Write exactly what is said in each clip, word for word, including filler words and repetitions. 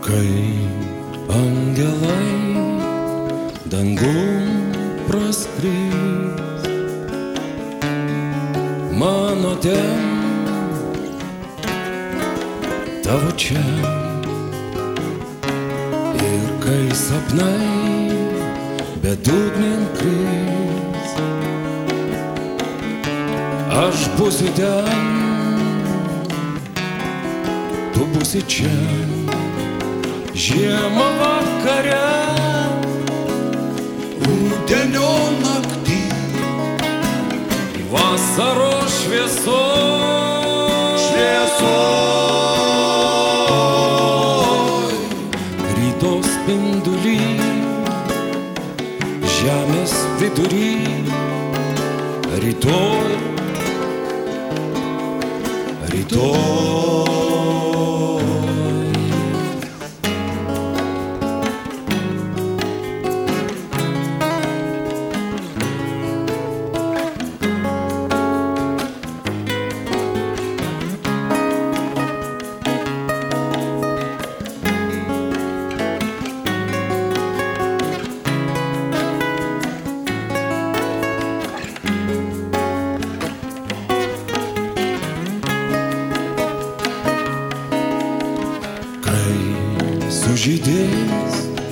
Kai angelai dangum praskris, mano ten, tavo čia. Ir kai sapnai bedugnin kris, aš būsiu ten, tu būsi čia. Žiema vakare, rudenio naktį, vasaros šviesoj, šviesoj, ryto spinduly, žemės vidury, rytoj, rytoj. Sužydės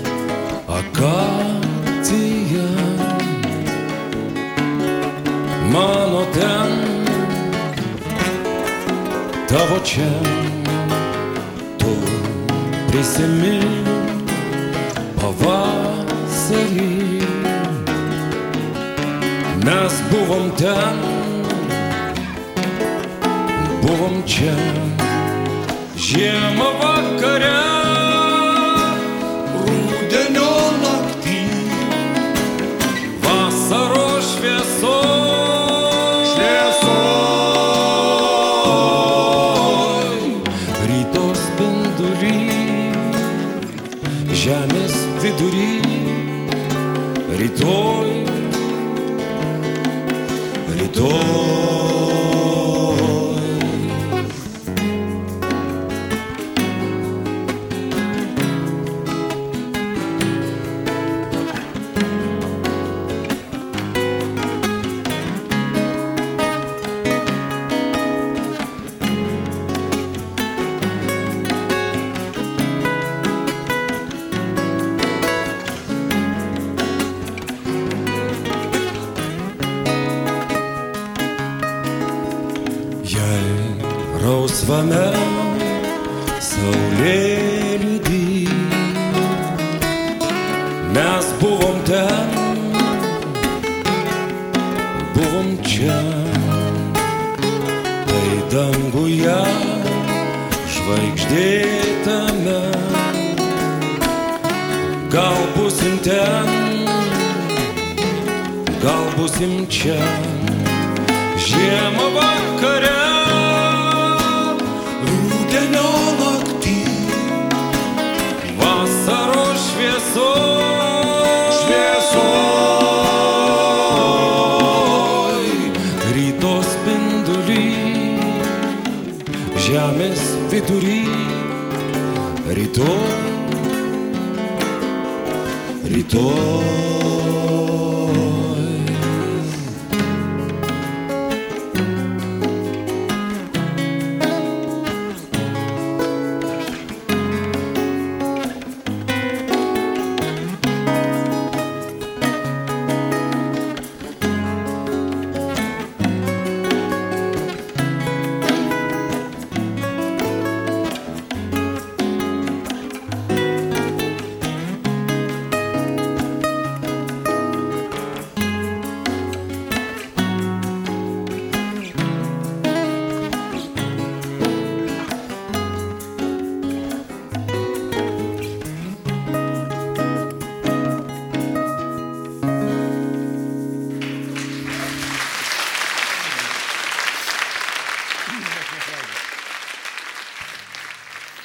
akacija, mano ten, tavo čia. Tu prisimink pavasarį, mes buvom ten, buvom čia. Žiema vakare, rudenio naktį, vasaros šviesoj, šviesoj, ryto spinduly, žemės vidury, rytoj, rytoj. Jei rausvame saulėlydy mes buvom ten, buvom čia, tai danguje žvaigždėtame, gal būsim ten, gal būsim čia. Žiema vakare, rudenio naktį, vasaros šviesoj, šviesoj, ryto spinduly, žemės vidury, rytoj, rytoj.